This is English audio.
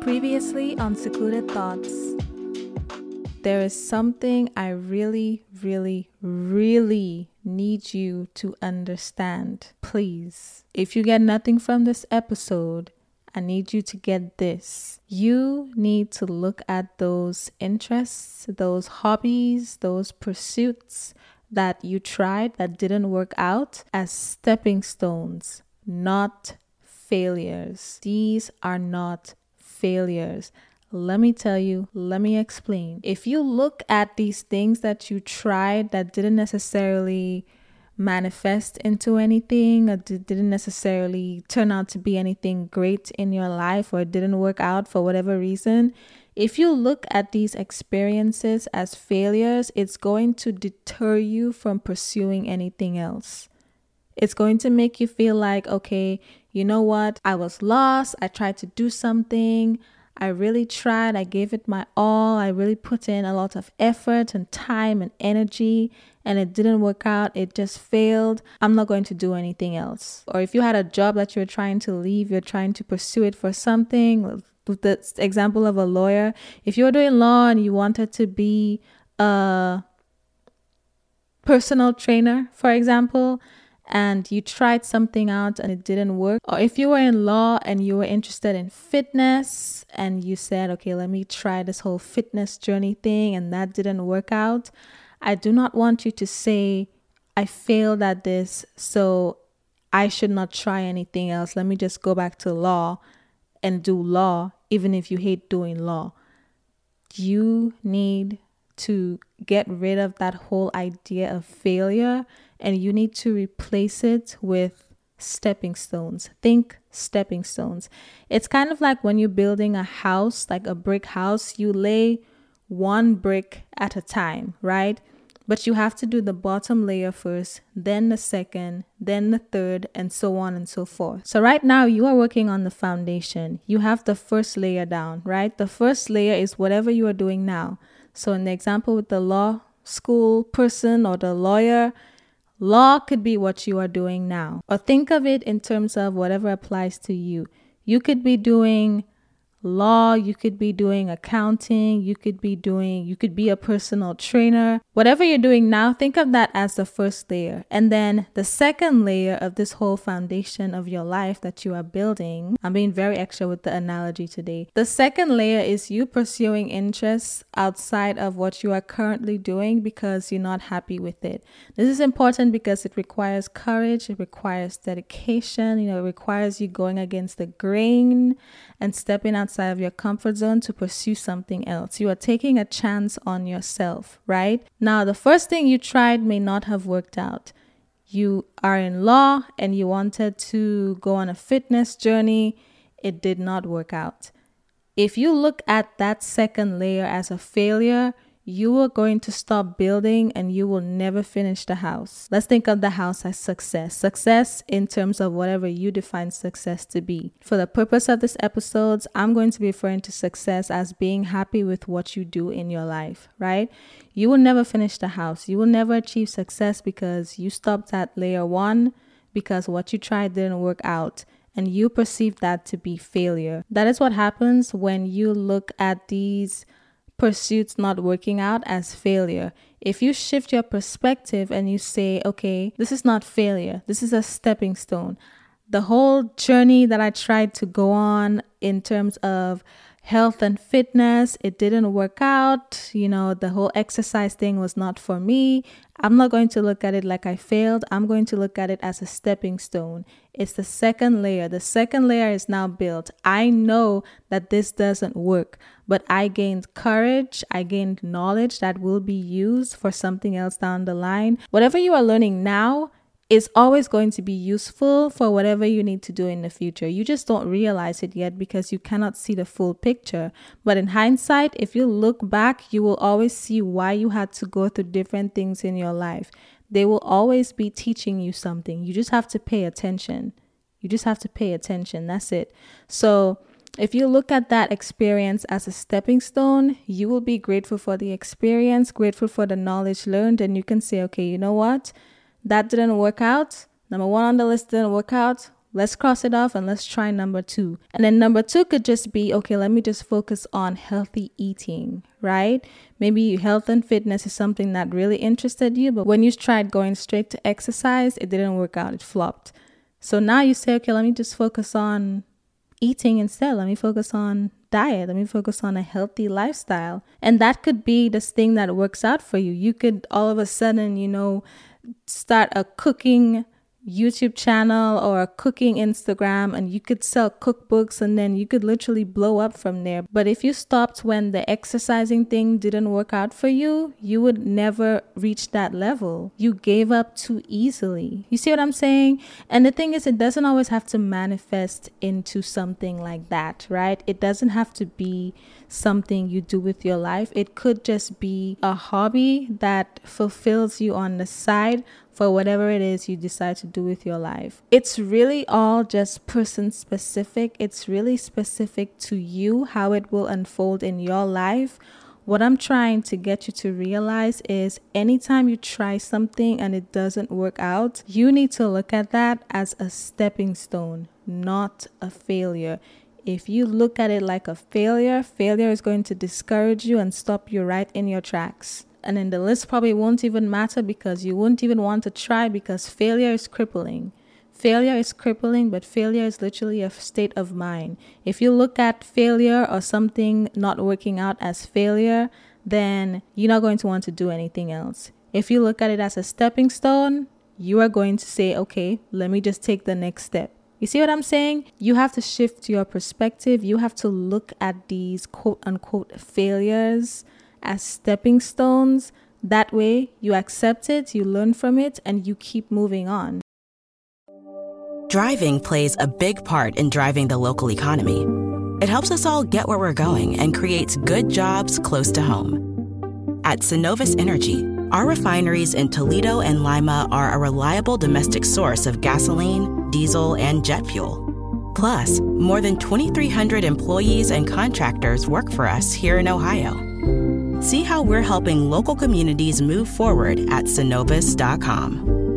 Previously on Secluded Thoughts. There is something I really need you to understand. Please, if you get nothing from this episode, I need you to get this. You need to look at those interests, those hobbies, those pursuits that you tried that didn't work out as stepping stones, not failures. These are not failures. Let me tell you, let me explain. If you look at these things that you tried that didn't necessarily manifest into anything or didn't necessarily turn out to be anything great in your life or didn't work out for whatever reason, if you look at these experiences as failures, it's going to deter you from pursuing anything else. It's going to make you feel like, okay, you know what? I was lost. I tried to do something. I really tried. I gave it my all. I really put in a lot of effort and time and energy, and it didn't work out. It just failed. I'm not going to do anything else. Or if you had a job that you're trying to leave, you're trying to pursue it for something. With the example of a lawyer, if you're doing law and you wanted to be a personal trainer, for example, and you tried something out and it didn't work, or if you were in law and you were interested in fitness and you said, okay, let me try this whole fitness journey thing and that didn't work out, I do not want you to say, I failed at this, so I should not try anything else. Let me just go back to law and do law, even if you hate doing law. You need to get rid of that whole idea of failure, and you need to replace it with stepping stones. Think stepping stones. It's kind of like when you're building a house, like a brick house, you lay one brick at a time, right? But you have to do the bottom layer first, then the second, then the third, and so on and so forth. So right now you are working on the foundation. You have the first layer down, right? The first layer is whatever you are doing now. So in the example with the law school person or the lawyer, law could be what you are doing now. Or think of it in terms of whatever applies to you. You could be doing law, you could be doing accounting, you could be a personal trainer. Whatever you're doing now, think of that as the first layer. And then the second layer of this whole foundation of your life that you are building, I'm being very extra with the analogy today. The second layer is you pursuing interests outside of what you are currently doing because you're not happy with it. This is important because it requires courage, it requires dedication, it requires you going against the grain and stepping outside of your comfort zone to pursue something else. You are taking a chance on yourself, right? Now, the first thing you tried may not have worked out. You are in law and you wanted to go on a fitness journey. It did not work out. If you look at that second layer as a failure, you are going to stop building and you will never finish the house. Let's think of the house as success. Success in terms of whatever you define success to be. For the purpose of this episode, I'm going to be referring to success as being happy with what you do in your life, right? You will never finish the house. You will never achieve success because you stopped at layer one because what you tried didn't work out. And you perceive that to be failure. That is what happens when you look at these pursuits not working out as failure. If you shift your perspective and you say, okay, this is not failure, this is a stepping stone. The whole journey that I tried to go on in terms of health and fitness, it didn't work out. The whole exercise thing was not for me. I'm not going to look at it like I failed. I'm going to look at it as a stepping stone. It's the second layer. The second layer is now built. I know that this doesn't work, but I gained courage. I gained knowledge that will be used for something else down the line. Whatever you are learning now is always going to be useful for whatever you need to do in the future. You just don't realize it yet because you cannot see the full picture. But in hindsight, if you look back, you will always see why you had to go through different things in your life. They will always be teaching you something. You just have to pay attention. That's it. So if you look at that experience as a stepping stone, you will be grateful for the experience, grateful for the knowledge learned, and you can say, okay, you know what? That didn't work out. Number one on the list didn't work out. Let's cross it off and let's try number 2. And then number 2 could just be, okay, let me just focus on healthy eating, right? Maybe health and fitness is something that really interested you, but when you tried going straight to exercise, it didn't work out. It flopped. So now you say, okay, let me just focus on eating instead. Let me focus on diet. Let me focus on a healthy lifestyle. And that could be this thing that works out for you. You could all of a sudden, start a cooking YouTube channel or a cooking Instagram, and you could sell cookbooks, and then you could literally blow up from there. But if you stopped when the exercising thing didn't work out for you, you would never reach that level. You gave up too easily. You see what I'm saying? And the thing is, it doesn't always have to manifest into something like that, right? It doesn't have to be something you do with your life. It could just be a hobby that fulfills you on the side for whatever it is you decide to do with your life. It's really all just person specific. It's really specific to you, how it will unfold in your life. What I'm trying to get you to realize is anytime you try something and it doesn't work out, you need to look at that as a stepping stone, not a failure. If you look at it like a failure is going to discourage you and stop you right in your tracks. And then the list probably won't even matter because you won't even want to try, because failure is crippling. Failure is crippling, but failure is literally a state of mind. If you look at failure or something not working out as failure, then you're not going to want to do anything else. If you look at it as a stepping stone, you are going to say, okay, let me just take the next step. You see what I'm saying? You have to shift your perspective. You have to look at these quote unquote failures as stepping stones. That way you accept it, you learn from it, and you keep moving on. Driving plays a big part in driving the local economy. It helps us all get where we're going and creates good jobs close to home. At Synovus Energy, our refineries in Toledo and Lima are a reliable domestic source of gasoline, diesel, and jet fuel. Plus, more than 2,300 employees and contractors work for us here in Ohio. See how we're helping local communities move forward at Synovus.com.